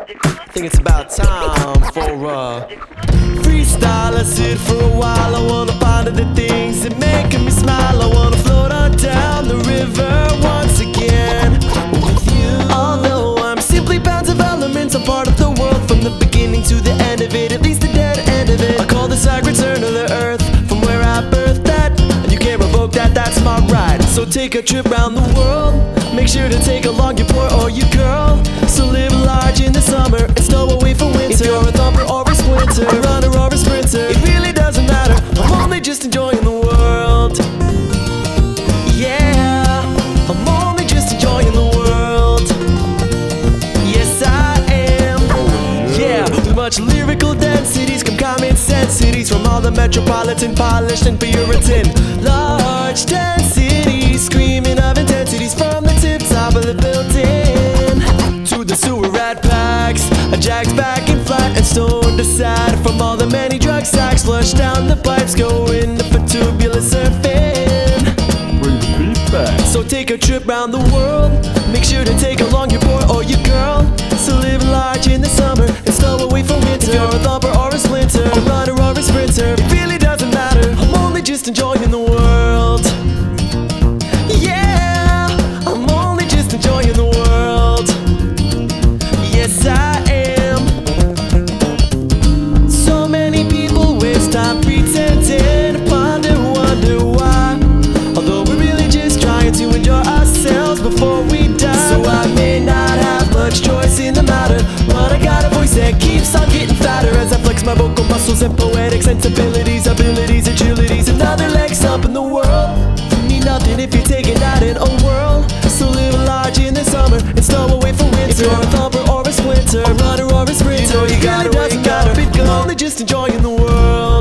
Think it's about time for a freestyle. I sit for a while. I wanna ponder the things that make me smile. I wanna float on down the river once again with you. Although I'm simply bounds of elements, I'm part of the world from the beginning to the end of it, at least the dead end of it. I call this I return to the earth from where I birthed that, and you can't revoke that, that's my right. So take a trip round the world. Make sure to take along your boy or your girl. So live large in the summer and stow away for winter. If you're a thumper or a splinter, a runner or a sprinter, it really doesn't matter. I'm only just enjoying the world. Yeah, I'm only just enjoying the world. Yes, I am. Yeah, with much lyrical densities come common sensities from all the metropolitan, polished and Puritan. Large densities, screaming of intensities from the tip top of the building to the sewer rat packs, a jack's back in flat and stoned aside from all the many drug sacks flushed down the pipes going for tubular surfing. Bring the beat back. So take a trip round the world. Make sure to take along your boy or your girl. So live large in the summer and stow away for winter. If you're a thumper or a splinter, a runner or a sprinter, it really doesn't matter. I'm only just enjoying the world. Yeah, I'm only just enjoying the world. Yes, I am. So many people waste time pretending, wonder why. Although we're really just trying to enjoy ourselves before we die. So I may not have much choice in the matter, but I got a voice that keeps on getting fatter as I flex my vocal muscles and poetic sensibilities, abilities, agilities, and other legs up in the world. You mean nothing if you're taking out in a whirl. So live large in the summer and stow away for winter. If you're a thumper or a splinter, a runner or a sprinter, you know you gotta wake up. I'm only just enjoying the world.